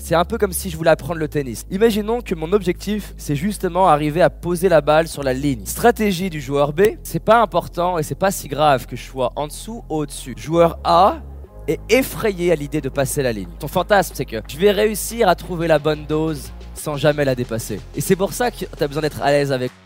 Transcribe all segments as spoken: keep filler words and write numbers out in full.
C'est un peu comme si je voulais apprendre le tennis. Imaginons que mon objectif, c'est justement arriver à poser la balle sur la ligne. Stratégie du joueur B, c'est pas important et c'est pas si grave que je sois en dessous ou au-dessus. Joueur A est effrayé à l'idée de passer la ligne. Ton fantasme, c'est que je vais réussir à trouver la bonne dose sans jamais la dépasser. Et c'est pour ça que tu as besoin d'être à l'aise avec.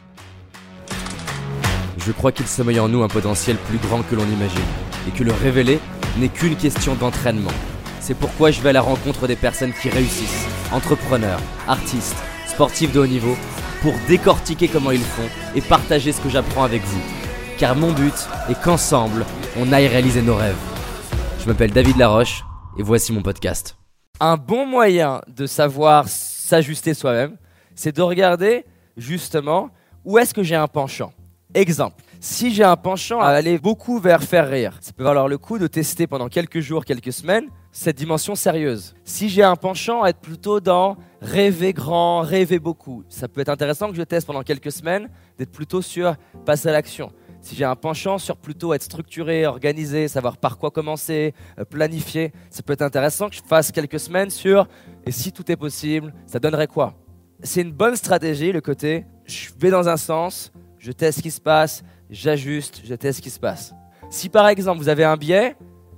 Je crois qu'il sommeille en nous un potentiel plus grand que l'on imagine, et que le révéler n'est qu'une question d'entraînement. C'est pourquoi je vais à la rencontre des personnes qui réussissent, entrepreneurs, artistes, sportifs de haut niveau, pour décortiquer comment ils font et partager ce que j'apprends avec vous. Car mon but est qu'ensemble, on aille réaliser nos rêves. Je m'appelle David Laroche, et voici mon podcast. Un bon moyen de savoir s'ajuster soi-même, c'est de regarder justement où est-ce que j'ai un penchant. Exemple, si j'ai un penchant à aller beaucoup vers faire rire, ça peut valoir le coup de tester pendant quelques jours, quelques semaines, cette dimension sérieuse. Si j'ai un penchant à être plutôt dans rêver grand, rêver beaucoup, ça peut être intéressant que je teste pendant quelques semaines d'être plutôt sur passer à l'action. Si j'ai un penchant sur plutôt être structuré, organisé, savoir par quoi commencer, euh, planifier, ça peut être intéressant que je fasse quelques semaines sur et si tout est possible, ça donnerait quoi? C'est une bonne stratégie, le côté je vais dans un sens, je teste ce qui se passe, j'ajuste, je teste ce qui se passe. Si par exemple vous avez un biais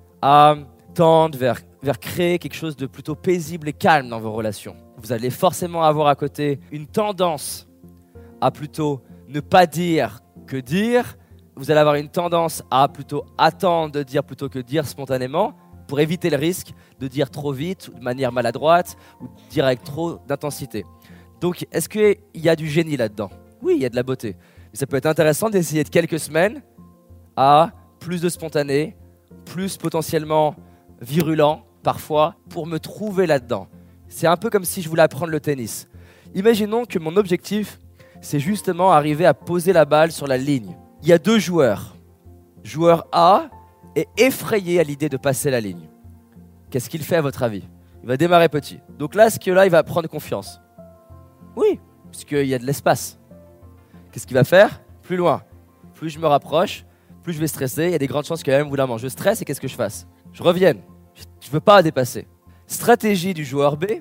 à tendre vers, vers créer quelque chose de plutôt paisible et calme dans vos relations, vous allez forcément avoir à côté une tendance à plutôt ne pas dire que dire, vous allez avoir une tendance à plutôt attendre de dire plutôt que dire spontanément pour éviter le risque de dire trop vite, de manière maladroite ou de dire avec trop d'intensité. Donc est-ce qu'il y a du génie là-dedans? Oui, il y a de la beauté. Mais ça peut être intéressant d'essayer de quelques semaines à plus de spontané, plus potentiellement virulent parfois, pour me trouver là-dedans. C'est un peu comme si je voulais apprendre le tennis. Imaginons que mon objectif, c'est justement arriver à poser la balle sur la ligne. Il y a deux joueurs. Joueur A est effrayé à l'idée de passer la ligne. Qu'est-ce qu'il fait à votre avis? Il va démarrer petit. Donc là, ce que là, il va prendre confiance. Oui, puisqu'il y a de l'espace. Qu'est-ce qu'il va faire? Plus loin. Plus je me rapproche, plus je vais stresser. Il y a des grandes chances que même au bout d'un moment, je stresse et qu'est-ce que je fasse? Je revienne. Je ne veux pas dépasser. Stratégie du joueur B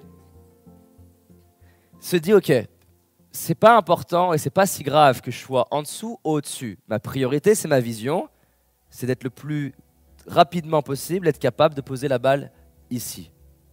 se dit, ok, c'est pas important et c'est pas si grave que je sois en dessous ou au-dessus. Ma priorité, c'est ma vision, c'est d'être le plus rapidement possible, être capable de poser la balle ici.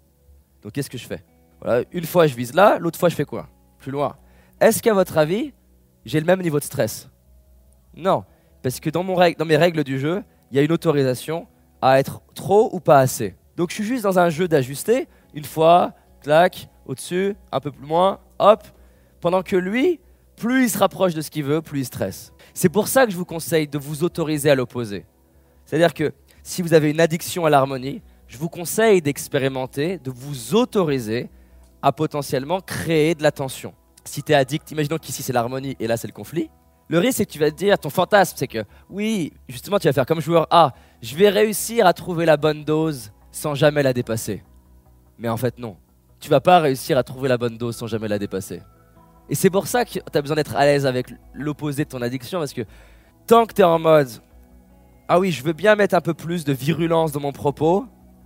Donc qu'est-ce que je fais? Voilà, une fois je vise là, l'autre fois je fais quoi? Plus loin. Est-ce qu'à votre avis, j'ai le même niveau de stress? Non, parce que dans, mon règle, dans mes règles du jeu, il y a une autorisation à être trop ou pas assez. Donc je suis juste dans un jeu d'ajuster, une fois, clac, au-dessus, un peu plus loin, hop, pendant que lui, plus il se rapproche de ce qu'il veut, plus il stresse. C'est pour ça que je vous conseille de vous autoriser à l'opposé. C'est-à-dire que si vous avez une addiction à l'harmonie, je vous conseille d'expérimenter, de vous autoriser à potentiellement créer de la tension. Si tu es addict, imaginons qu'ici c'est l'harmonie et là c'est le conflit, le risque c'est que tu vas te dire, ton fantasme c'est que oui, justement tu vas faire comme joueur A, je vais réussir à trouver la bonne dose sans jamais la dépasser. Mais en fait non, tu vas pas réussir à trouver la bonne dose sans jamais la dépasser. Et c'est pour ça que tu as besoin d'être à l'aise avec l'opposé de ton addiction, parce que tant que tu es en mode ah oui, je veux bien mettre un peu plus de virulence dans mon propos,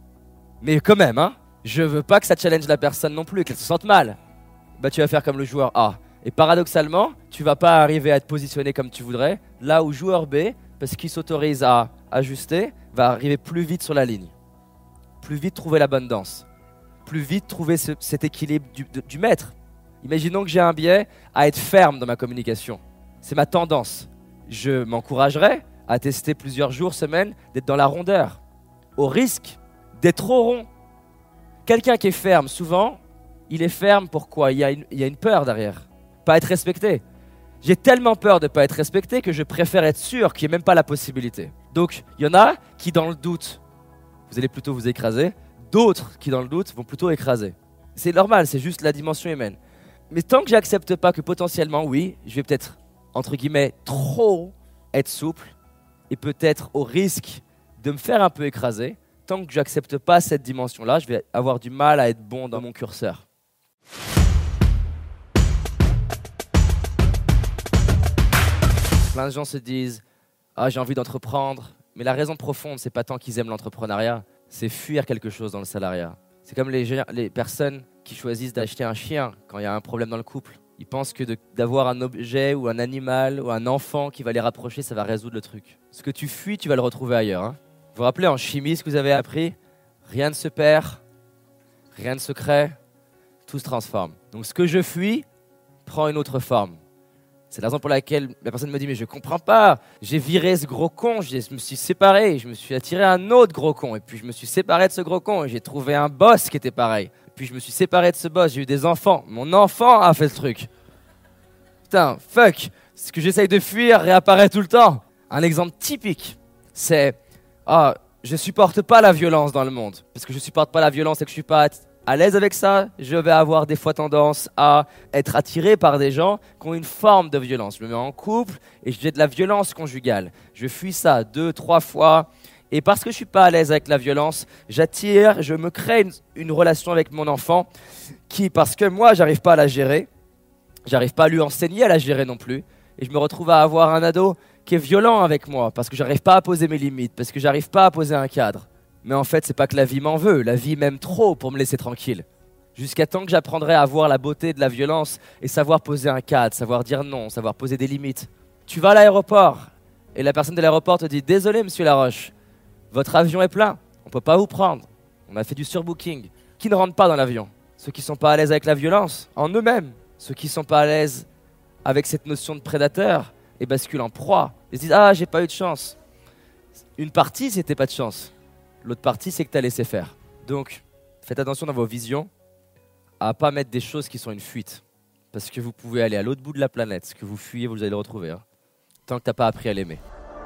mais quand même, hein, je veux pas que ça challenge la personne non plus, qu'elle se sente mal. Bah tu vas faire comme le joueur A. Et paradoxalement, tu vas pas arriver à te positionner comme tu voudrais, là où joueur B, parce qu'il s'autorise à ajuster, va arriver plus vite sur la ligne. Plus vite trouver la bonne danse. Plus vite trouver ce, cet équilibre du, de, du maître. Imaginons que j'ai un biais à être ferme dans ma communication. C'est ma tendance. Je m'encouragerais à tester plusieurs jours, semaines, d'être dans la rondeur, au risque d'être trop rond. Quelqu'un qui est ferme, souvent, il est ferme pourquoi? Il y a une, il y a une peur derrière. Pas être respecté. J'ai tellement peur de ne pas être respecté que je préfère être sûr qu'il n'y ait même pas la possibilité. Donc, il y en a qui, dans le doute, vous allez plutôt vous écraser. D'autres qui, dans le doute, vont plutôt écraser. C'est normal, c'est juste la dimension humaine. Mais tant que j'accepte pas que potentiellement, oui, je vais peut-être, entre guillemets, trop être souple et peut-être au risque de me faire un peu écraser, tant que j'accepte pas cette dimension-là, je vais avoir du mal à être bon dans mon curseur. Plein de gens se disent « Ah, j'ai envie d'entreprendre », mais la raison profonde, c'est pas tant qu'ils aiment l'entrepreneuriat, c'est fuir quelque chose dans le salariat. C'est comme les, les personnes qui choisissent d'acheter un chien quand il y a un problème dans le couple. Ils pensent que de, d'avoir un objet ou un animal ou un enfant qui va les rapprocher, ça va résoudre le truc. Ce que tu fuis, tu vas le retrouver ailleurs. Hein. Vous vous rappelez en chimie ce que vous avez appris ? Rien ne se perd, rien ne se crée, tout se transforme. Donc ce que je fuis prend une autre forme. C'est la raison pour laquelle la personne me dit « mais je comprends pas, j'ai viré ce gros con, je me suis séparé, je me suis attiré un autre gros con, et puis je me suis séparé de ce gros con, et j'ai trouvé un boss qui était pareil. Et puis je me suis séparé de ce boss, j'ai eu des enfants, mon enfant a fait ce truc. Putain, fuck, ce que j'essaye de fuir réapparaît tout le temps. » Un exemple typique, c'est « ah, je supporte pas la violence dans le monde, parce que je supporte pas la violence et que je suis pas à l'aise avec ça, je vais avoir des fois tendance à être attiré par des gens qui ont une forme de violence. Je me mets en couple et j'ai de la violence conjugale. Je fuis ça deux, trois fois. Et parce que je ne suis pas à l'aise avec la violence, j'attire, je me crée une, une relation avec mon enfant qui, parce que moi, j'arrive pas à la gérer, j'arrive pas à lui enseigner à la gérer non plus. Et je me retrouve à avoir un ado qui est violent avec moi parce que j'arrive pas à poser mes limites, parce que j'arrive pas à poser un cadre. Mais en fait, c'est pas que la vie m'en veut, la vie m'aime trop pour me laisser tranquille. Jusqu'à temps que j'apprendrai à voir la beauté de la violence et savoir poser un cadre, savoir dire non, savoir poser des limites. Tu vas à l'aéroport et la personne de l'aéroport te dit « Désolé, monsieur Laroche, votre avion est plein, on peut pas vous prendre. On a fait du surbooking. » Qui ne rentrent pas dans l'avion ? Ceux qui sont pas à l'aise avec la violence, en eux-mêmes. Ceux qui sont pas à l'aise avec cette notion de prédateur et basculent en proie. Ils se disent « Ah, j'ai pas eu de chance. » Une partie, c'était pas de chance. L'autre partie, c'est que tu as laissé faire. Donc, faites attention dans vos visions à ne pas mettre des choses qui sont une fuite. Parce que vous pouvez aller à l'autre bout de la planète. Ce que vous fuyez, vous allez le retrouver. Hein, tant que tu n'as pas appris à l'aimer.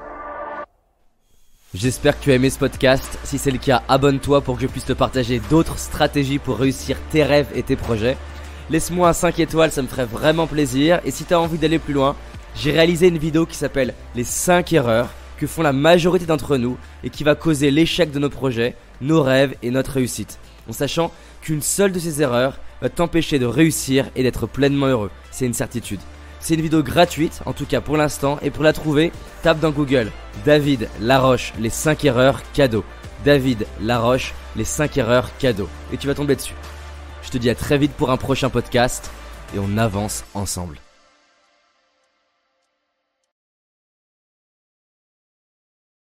J'espère que tu as aimé ce podcast. Si c'est le cas, abonne-toi pour que je puisse te partager d'autres stratégies pour réussir tes rêves et tes projets. Laisse-moi un cinq étoiles, ça me ferait vraiment plaisir. Et si tu as envie d'aller plus loin, j'ai réalisé une vidéo qui s'appelle « Les cinq erreurs » que font la majorité d'entre nous et qui va causer l'échec de nos projets, nos rêves et notre réussite. En sachant qu'une seule de ces erreurs va t'empêcher de réussir et d'être pleinement heureux. C'est une certitude. C'est une vidéo gratuite, en tout cas pour l'instant, et pour la trouver, tape dans Google David Laroche, les cinq erreurs cadeaux. David Laroche, les cinq erreurs cadeaux. Et tu vas tomber dessus. Je te dis à très vite pour un prochain podcast et on avance ensemble.